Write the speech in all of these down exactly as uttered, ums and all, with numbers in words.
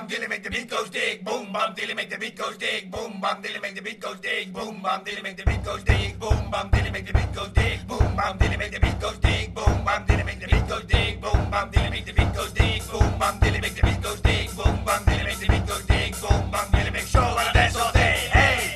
bam, till it make the beat go stick. Boom, bam, till it make the beat go stick. Boom, bam, till it make the beat go stick. Boom, bam, till it make the beat go stick. Boom, bam, till it make the beat go stick. Boom, bam, till it make the beat go stick. Boom, bam, till it make the beat go stick. Boom, bam, till it make the beat go stick. Boom, bam, till it make the beat go stick. Boom, bam, till it make the beat go stick. Boom, bam, till it make sure wanna dance all day. Hey.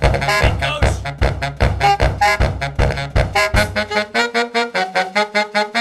Thank you.